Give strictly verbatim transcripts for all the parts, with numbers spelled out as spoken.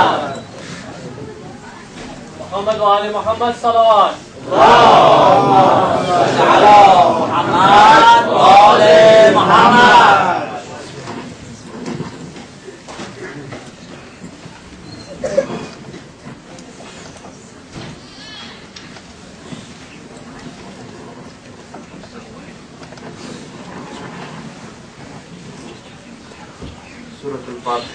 محمد وآل محمد صلوات. اللهم صل على محمد وآل محمد. Surah Al-Fatiha.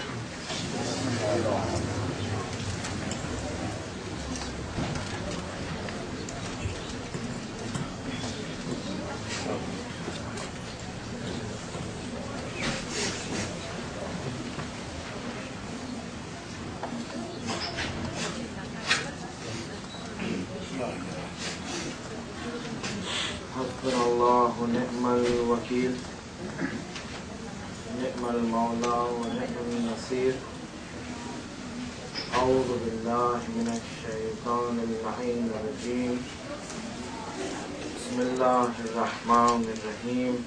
Hasbunallahu wa ni'mal wakeel. نعم المولى ونعم النصير. أعوذ بالله من الشيطان اللعين الرجيم. بسم الله الرحمن الرحيم.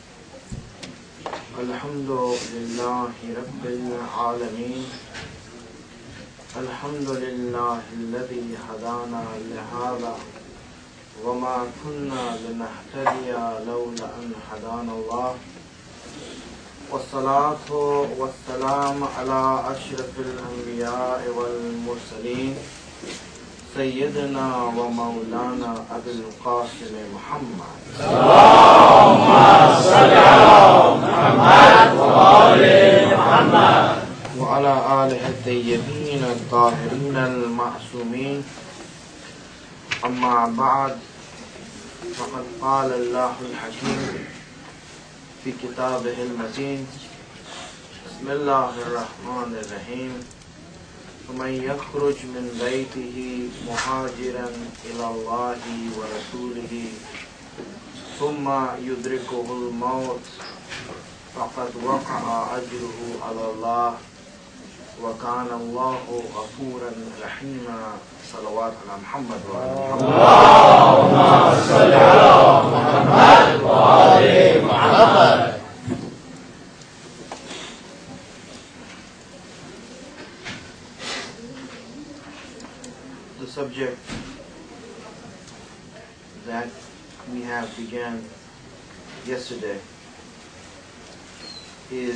الحمد لله رب العالمين. الحمد لله الذي هدانا لهذا وما كنا لنهتدي لولا أن هدانا الله. والصلاة والسلام على أشرف الأنبياء والمرسلين سيدنا ومولانا أبي القاسم محمد. اللهم صل على محمد وآل محمد. وعلى آله الطيبين الطاهرين المعصومين. أما بعد، فقد قال الله الحكيم في كتابه المتين. بسم الله الرحمن الرحيم. ومن يخرج من بيته مهاجرا إلى الله ورسوله ثم يدركه الموت فقد وقع أجره على الله وكان الله غفورا رحيما. صلوات على محمد وآل محمد. اللهم صل على محمد وآل محمد. The subject that we have began yesterday is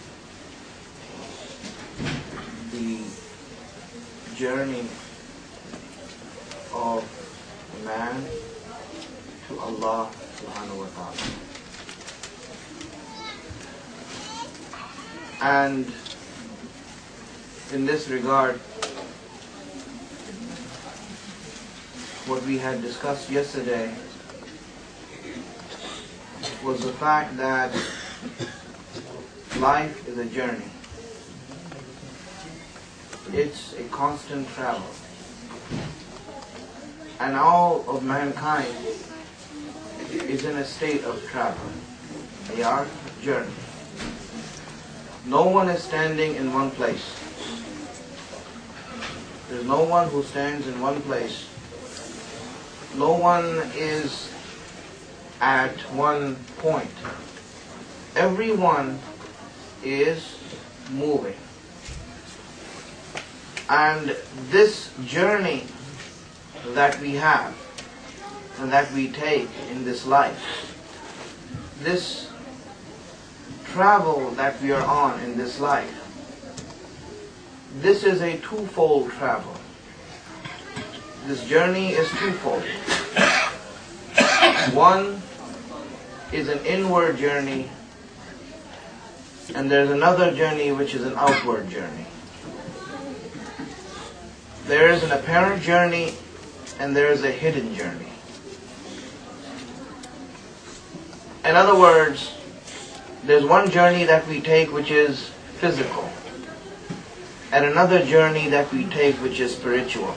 the journey of man to Allah subhanahu wa ta'ala. And in this regard, what we had discussed yesterday was the fact that life is a journey. It's a constant travel. And all of mankind is in a state of travel. They are journeying. No one is standing in one place. There's no one who stands in one place. No one is at one point. Everyone is moving. And this journey that we have and that we take in this life, this travel that we are on in this life, this is a twofold travel. This journey is twofold. One is an inward journey, and there's another journey which is an outward journey. There is an apparent journey and there is a hidden journey. In other words, there's one journey that we take which is physical, and another journey that we take which is spiritual.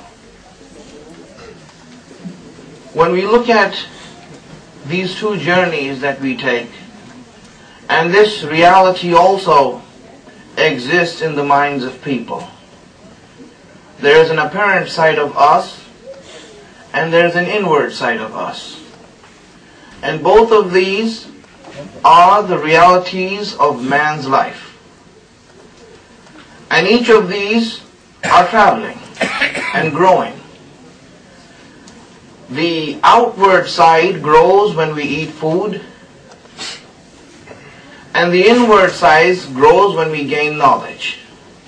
When we look at these two journeys that we take, and this reality also exists in the minds of people. There is an apparent side of us, and there is an inward side of us. And both of these are the realities of man's life. And each of these are traveling and growing. The outward side grows when we eat food, and the inward side grows when we gain knowledge.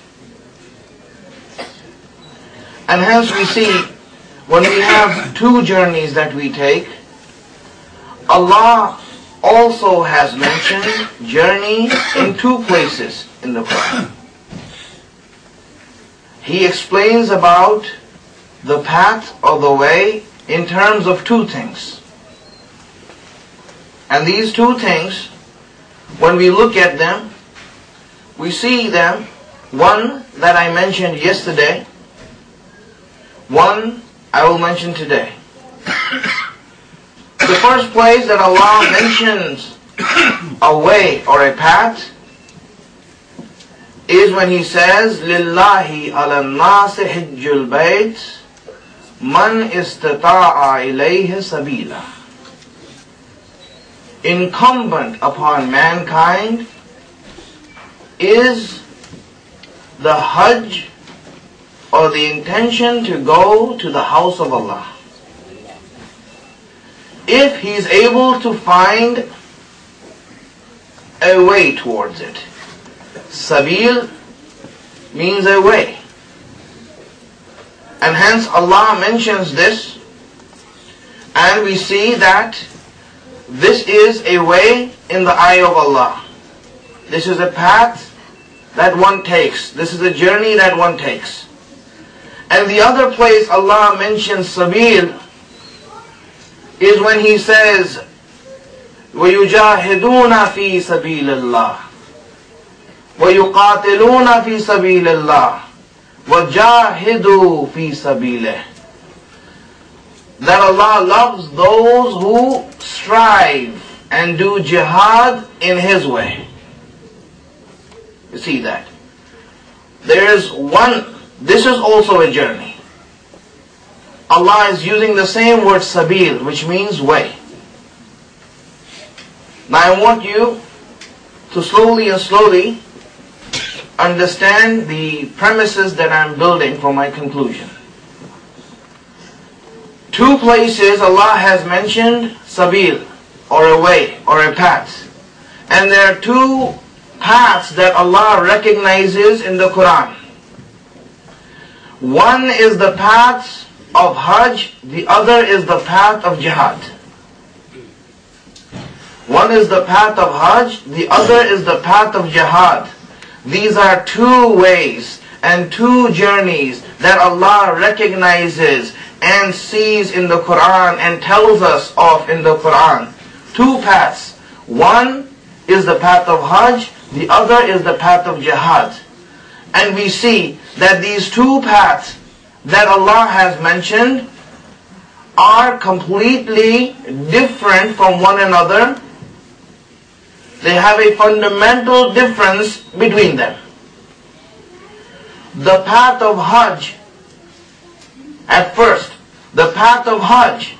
And hence we see, when we have two journeys that we take, Allah also has mentioned journey in two places in the Quran. He explains about the path or the way in terms of two things. And these two things, when we look at them, we see them, one that I mentioned yesterday, one I will mention today. The first place that Allah mentions a way or a path is when He says, لِلَّهِ عَلَى النَّاسِ حِجُّ الْبَيْتِ مَنْ إِسْتَطَاعَ إِلَيْهِ سَبِيلًا. Incumbent upon mankind is the Hajj, or the intention to go to the house of Allah. If he is able to find a way towards it. Sabil means a way. And hence Allah mentions this, and we see that this is a way in the eye of Allah. This is a path that one takes. This is a journey that one takes. And the other place Allah mentions Sabil is when He says, وَيُجَاهِدُونَ فِي سَبِيلِ اللَّهِ وَيُقَاتِلُونَ فِي سَبِيلِ اللَّهِ وَجَاهِدُوا فِي سَبِيلِهِ. That Allah loves those who strive and do jihad in His way. You see that? There is one, this is also a journey. Allah is using the same word sabil, which means way. Now I want you to slowly and slowly understand the premises that I'm building for my conclusion. Two places Allah has mentioned sabil, or a way, or a path. And there are two paths that Allah recognizes in the Quran. One is the path of Hajj, the other is the path of Jihad. One is the path of Hajj, the other is the path of Jihad. These are two ways and two journeys that Allah recognizes and sees in the Quran and tells us of in the Quran. Two paths. One is the path of Hajj, the other is the path of Jihad. And we see that these two paths that Allah has mentioned are completely different from one another. They have a fundamental difference between them. The path of Hajj, at first, the path of Hajj,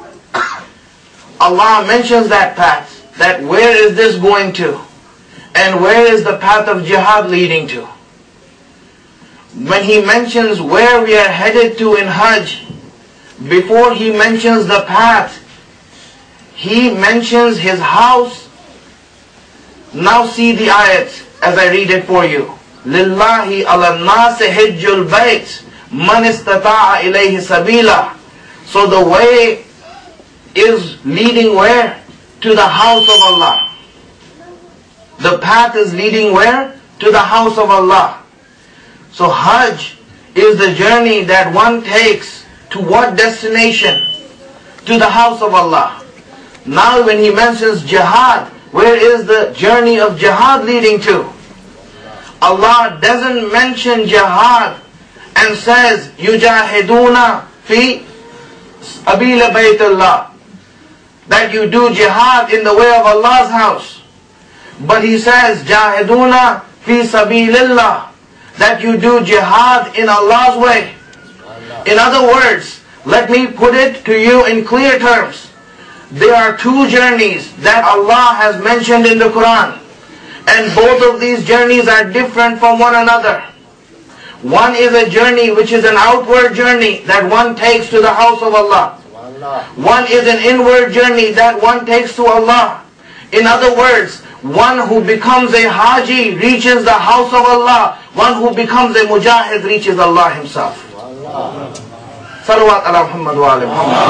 Allah mentions that path, that where is this going to? And where is the path of Jihad leading to? When He mentions where we are headed to in Hajj, before He mentions the path, He mentions His house. Now see the ayat as I read it for you. لِلَّهِ عَلَى النَّاسِ حِجُّ الْبَيْتِ مَنِ اسْتَطَاعَ إِلَيْهِ سَبِيلًا. So the way is leading where? To the house of Allah. The path is leading where? To the house of Allah. So Hajj is the journey that one takes to what destination? To the house of Allah. Now when He mentions Jihad, where is the journey of Jihad leading to? Allah doesn't mention Jihad and says, يُجَاهِدُونَ فِي سَبِيلِ بَيْتِ اللَّهِ, that you do jihad in the way of Allah's house. But He says, جَاهِدُونَ فِي سَبِيلِ اللَّهِ, that you do jihad in Allah's way. In other words, let me put it to you in clear terms. There are two journeys that Allah has mentioned in the Quran. And both of these journeys are different from one another. One is a journey which is an outward journey that one takes to the house of Allah. One is an inward journey that one takes to Allah. In other words, one who becomes a haji reaches the house of Allah. One who becomes a mujahid reaches Allah himself. Salawat ala Muhammad wa ala Muhammad.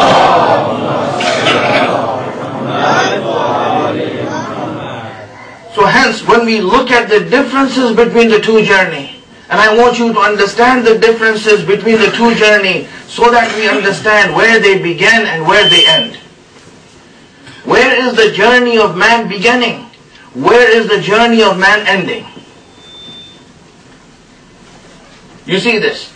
So hence, when we look at the differences between the two journeys, and I want you to understand the differences between the two journeys so that we understand where they begin and where they end. Where is the journey of man beginning? Where is the journey of man ending? You see this.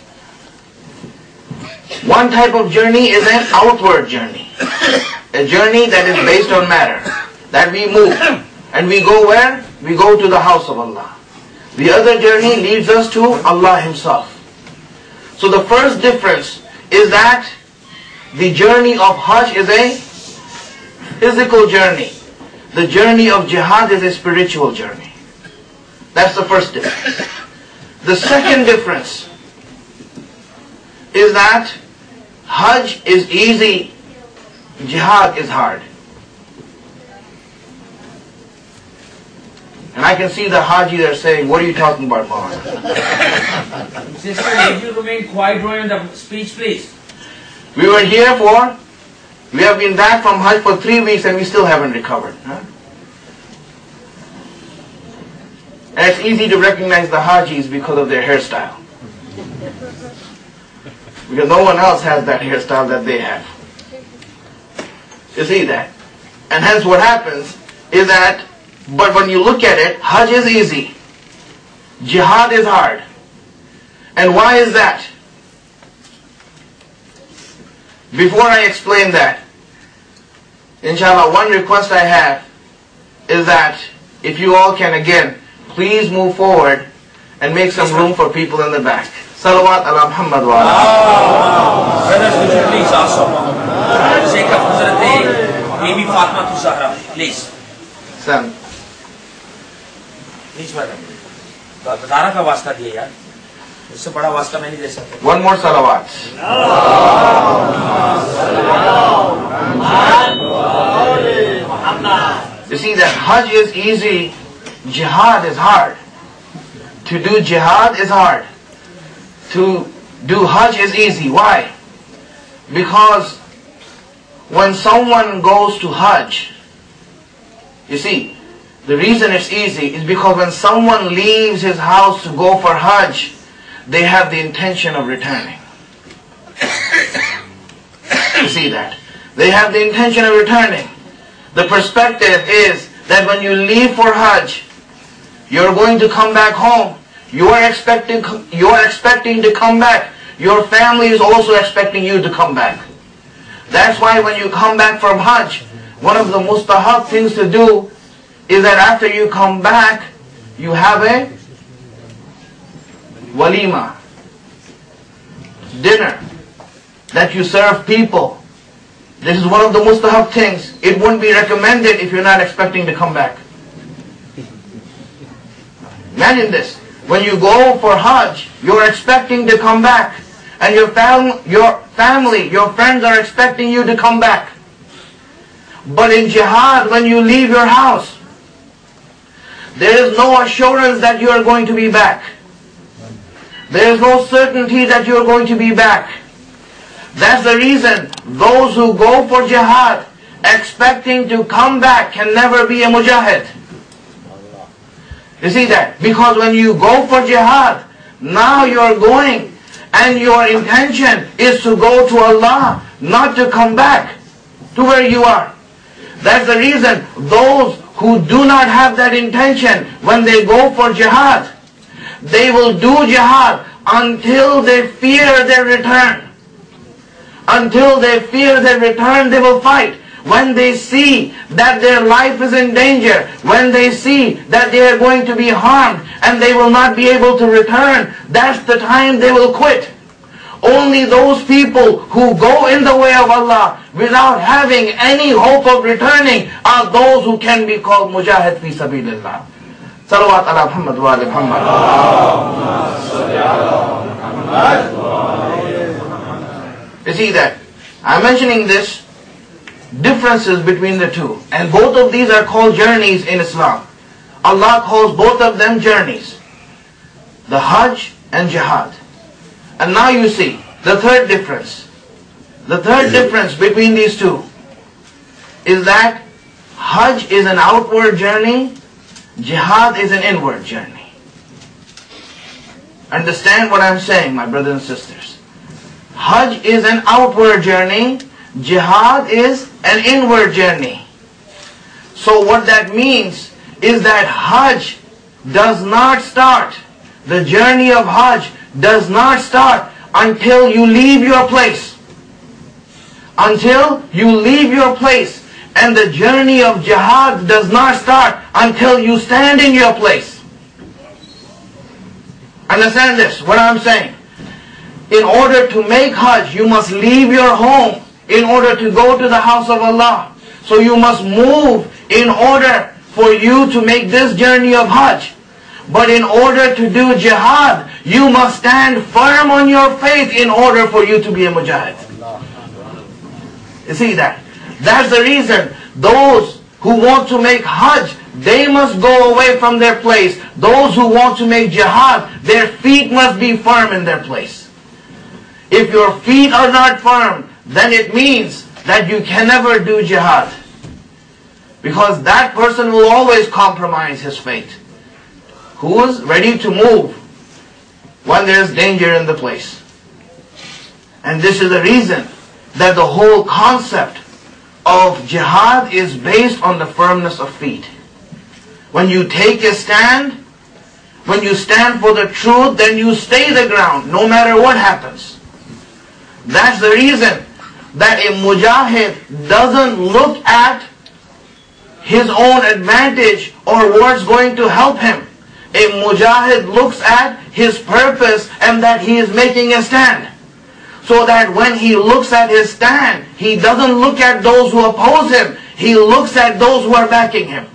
One type of journey is an outward journey. A journey that is based on matter. That we move. And we go where? We go to the house of Allah. The other journey leads us to Allah himself. So the first difference is that the journey of Hajj is a physical journey. The journey of jihad is a spiritual journey. That's the first difference. The second difference is that Hajj is easy, jihad is hard. And I can see the Haji there saying, what are you talking about, Mohammed? Sister, if you remain quiet during the speech, please. We were here for, we have been back from Hajj for three weeks and we still haven't recovered. Huh? And it's easy to recognize the Hajis because of their hairstyle. Because no one else has that hairstyle that they have. You see that? And hence what happens is that, but when you look at it, Hajj is easy. Jihad is hard. And why is that? Before I explain that, inshallah, one request I have is that if you all can again, please move forward and make some room for people in the back. Salawat ala Muhammad wa ala. Brothers, would you please ask someone? For the sake of Hazrat Bibi Fatima to Zahra, please. Son. Please, madam. बताना का वास्ता दिए यार. इससे बड़ा वास्ता मैं नहीं दे सकता. One more salawat. You see that Hajj is easy, jihad is hard. To do jihad is hard. To do Hajj is easy. Why? Because when someone goes to Hajj, you see, the reason it's easy is because when someone leaves his house to go for Hajj, they have the intention of returning. You see that? They have the intention of returning. The perspective is that when you leave for Hajj, you're going to come back home. You are expecting, you are expecting to come back. Your family is also expecting you to come back. That's why when you come back from Hajj, one of the mustahab things to do is that after you come back, you have a walima, dinner, that you serve people. This is one of the mustahab things. It wouldn't be recommended if you're not expecting to come back. Imagine this. When you go for Hajj, you're expecting to come back. And your, fam your family, your friends are expecting you to come back. But in jihad, when you leave your house, there is no assurance that you are going to be back. There is no certainty that you are going to be back. That's the reason those who go for jihad expecting to come back can never be a mujahid. You see that? Because when you go for jihad, now you are going and your intention is to go to Allah, not to come back to where you are. That's the reason those who do not have that intention, when they go for jihad, they will do jihad until they fear their return. Until they fear their return, they will fight. When they see that their life is in danger, when they see that they are going to be harmed and they will not be able to return, that's the time they will quit. Only those people who go in the way of Allah without having any hope of returning are those who can be called mujahid fi sabilillah. Salawat ala Muhammad wa ali Muhammad. You see that? I'm mentioning this differences between the two. And both of these are called journeys in Islam. Allah calls both of them journeys. The Hajj and Jihad. And now you see the third difference. The third difference between these two is that Hajj is an outward journey, Jihad is an inward journey. Understand what I'm saying, my brothers and sisters. Hajj is an outward journey, Jihad is an inward journey. So what that means is that Hajj does not start, the journey of Hajj does not start until you leave your place. Until you leave your place. And the journey of Jihad does not start until you stand in your place. Understand this, what I'm saying. In order to make Hajj, you must leave your home in order to go to the house of Allah. So you must move in order for you to make this journey of Hajj. But in order to do Jihad, you must stand firm on your faith in order for you to be a Mujahid. You see that? That's the reason those who want to make Hajj, they must go away from their place. Those who want to make Jihad, their feet must be firm in their place. If your feet are not firm, then it means that you can never do Jihad. Because that person will always compromise his faith. Who is ready to move when there is danger in the place. And this is the reason that the whole concept of Jihad is based on the firmness of feet. When you take a stand, when you stand for the truth, then you stay the ground no matter what happens. That's the reason that a Mujahid doesn't look at his own advantage or what's going to help him. A Mujahid looks at his purpose and that he is making a stand. So that when he looks at his stand, he doesn't look at those who oppose him. He looks at those who are backing him.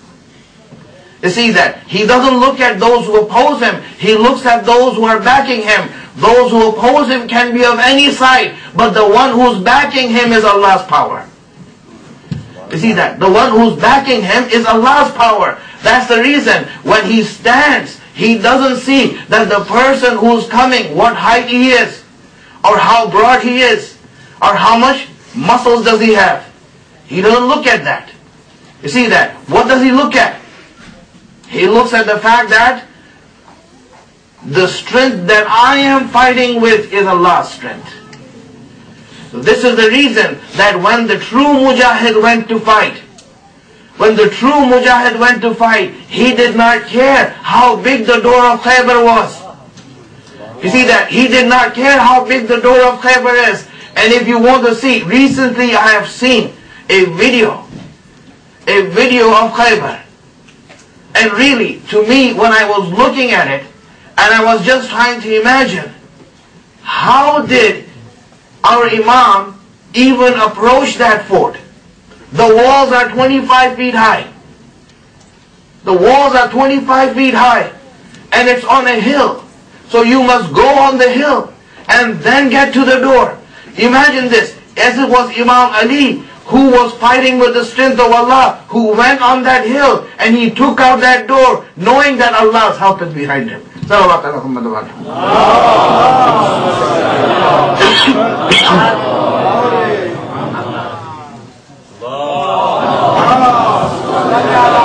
You see that? He doesn't look at those who oppose him. He looks at those who are backing him. Those who oppose him can be of any side, but the one who's backing him is Allah's power. You see that? The one who's backing him is Allah's power. That's the reason when he stands, he doesn't see that the person who's coming, what height he is, or how broad he is, or how much muscles does he have. He doesn't look at that. You see that? What does he look at? He looks at the fact that the strength that I am fighting with is Allah's strength. So this is the reason that when the true Mujahid went to fight, when the true Mujahid went to fight, he did not care how big the door of Khaybar was. You see that? He did not care how big the door of Khaybar is. And if you want to see, recently I have seen a video, a video of Khaybar. And really, to me, when I was looking at it, and I was just trying to imagine, how did our Imam even approach that fort? The walls are twenty-five feet high. The walls are twenty-five feet high. And it's on a hill. So you must go on the hill and then get to the door. Imagine this, as it was Imam Ali who was fighting with the strength of Allah, who went on that hill and he took out that door knowing that Allah's help is behind him. Salawat ala Muhammad wa ali.